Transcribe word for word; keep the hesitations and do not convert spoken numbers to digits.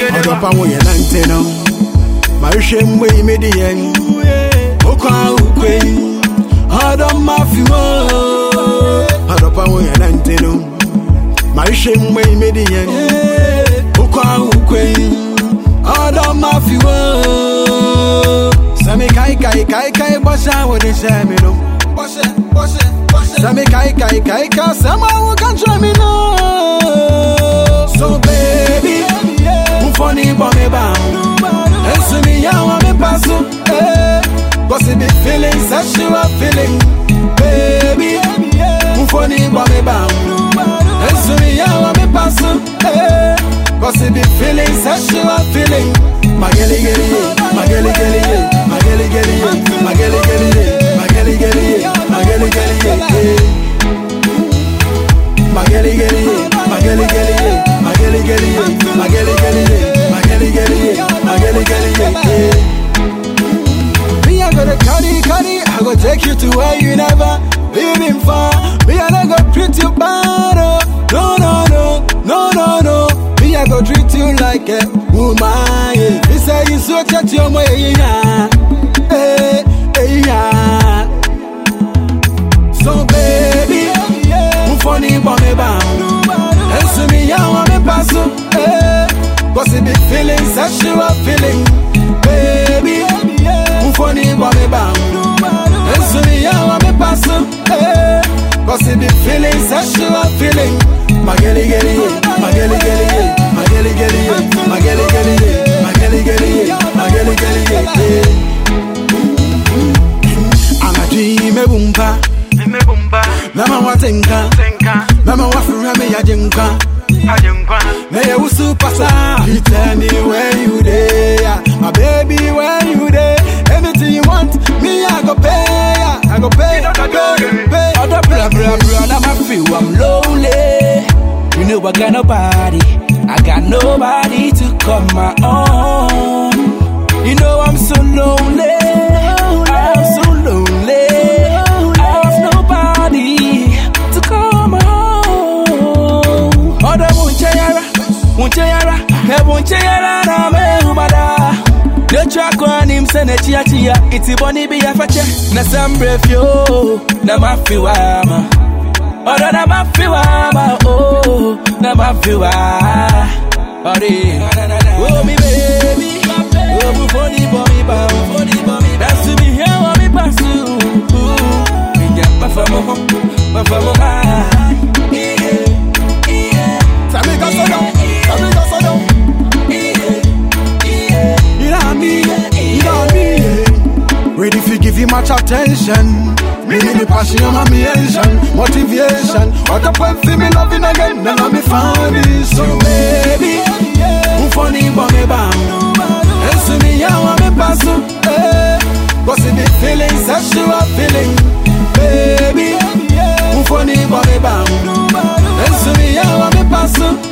Odopa wo ye nante no. Marishe mwe imediyen. Okwa ukwen. Odom mafiwo. Odopa wo ye nante no. Marishe mwe imediyen. Okwa ukwen. Odom mafiwo. Sami kai kai kai kai bosha wo de shame no. Bosha bosha bosha. Sami kai kai kai kai sama wo kan try me no. So baby, funny for me bam. And so me ya want me pass up. Cause it be feeling, sexual feeling. Baby, funny for me bam. And so me ya want me pass up. Cause it be feeling, sexual feeling. My gelly gelly, my gelly gelly, my gelly gelly, my gelly gelly, my gelly gelly, my gelly gelly, my gelly gelly, my gelly gelly, my gelly gelly, my gelly gelly, my gelly gelly, my gelly gelly. Me I gotta carry carry, I go take you to where you never been far. Me I not go treat you bad, no no no, no no no. Me I go treat you like a woman. Me say you so chat your way, yeah, hey hey yeah. So baby, funny for me bam. And so me ya want me pass up, eh? Cause it be feeling, sexual feeling. Baby, funny for me bam. And so me ya want me pass up, eh? Cause it be feeling, sexual feeling. My gelly gelly, my gelly gelly, my gelly gelly, my gelly gelly, my gelly gelly, my gelly gelly. I'm a dream, me boompa. Mama watenka, mama wafura me yajenka, me you superstar. You tell me where you there, my baby where you there. Anything you want, me I go pay, I go pay, I go pay. Other blah blah blah, now I feel I'm lonely. You know I got nobody, I got nobody to call my own. You know I'm so lonely, I'm so lonely. Munchayara, Munchayara, na me ubada. The track on him send a chia chia. It's bonny be a fache. Na sambre fio, na mafiwama. Oda na mafiwama, oh, na mafiwama. Oh me baby, oh me funny boy, boy. That's to me here, oh me pass you. Me get my famo, my famo, my. Sami go so down, Sami go so down. You know me, you know me. Ready to give you much attention. Me need the passion of my mission, motivation. What the point for me loving again? Now me found it. So baby, who funny for me bam? And so me ya want me pass up, eh? Cause it be feeling, sexual feeling. Baby, who funny for me bam? And so me ya want me pass up.